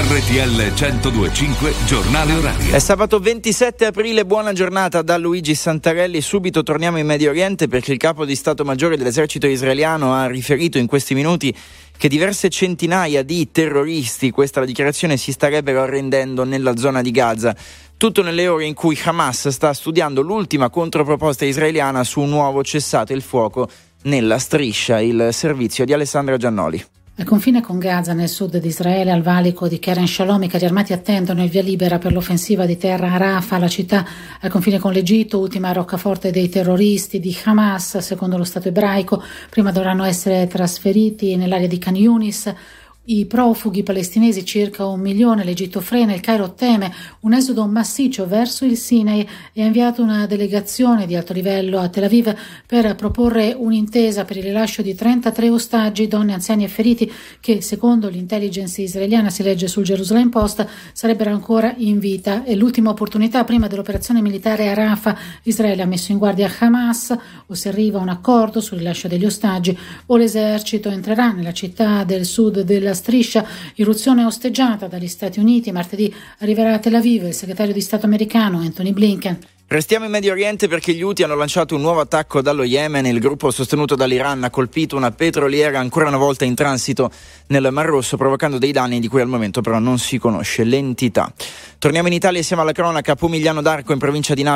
RTL 102.5 Giornale Orario. È sabato 27 aprile, buona giornata da Luigi Santarelli. Subito torniamo in Medio Oriente perché il capo di Stato Maggiore dell'esercito israeliano ha riferito in questi minuti che diverse centinaia di terroristi, questa è la dichiarazione, si starebbero arrendendo nella zona di Gaza. Tutto nelle ore in cui Hamas sta studiando l'ultima controproposta israeliana su un nuovo cessate il fuoco nella striscia. Il servizio di Alessandra Giannoli. Al confine con Gaza, nel sud di Israele, al valico di Keren Shalom, i carri armati attendono il via libera per l'offensiva di terra a Rafah, la città al confine con l'Egitto, ultima roccaforte dei terroristi di Hamas, secondo lo Stato ebraico. Prima dovranno essere trasferiti nell'area di Khan Yunis i profughi palestinesi, circa 1 milione. L'Egitto frena, il Cairo teme un esodo massiccio verso il Sinai e ha inviato una delegazione di alto livello a Tel Aviv per proporre un'intesa per il rilascio di 33 ostaggi, donne, anziani e feriti, che secondo l'intelligence israeliana, si legge sul Jerusalem Post, sarebbero ancora in vita. È l'ultima opportunità prima dell'operazione militare a Rafah. Israele ha messo in guardia Hamas: o si arriva a un accordo sul rilascio degli ostaggi o l'esercito entrerà nella città del sud della striscia. Irruzione osteggiata dagli Stati Uniti. Martedì arriverà a Tel Aviv il segretario di Stato americano Anthony Blinken. Restiamo in Medio Oriente perché gli Houthi hanno lanciato un nuovo attacco dallo Yemen. Il gruppo sostenuto dall'Iran ha colpito una petroliera ancora una volta in transito nel Mar Rosso, provocando dei danni di cui al momento però non si conosce l'entità. Torniamo in Italia e siamo alla cronaca. A Pomigliano d'Arco, in provincia di Napoli,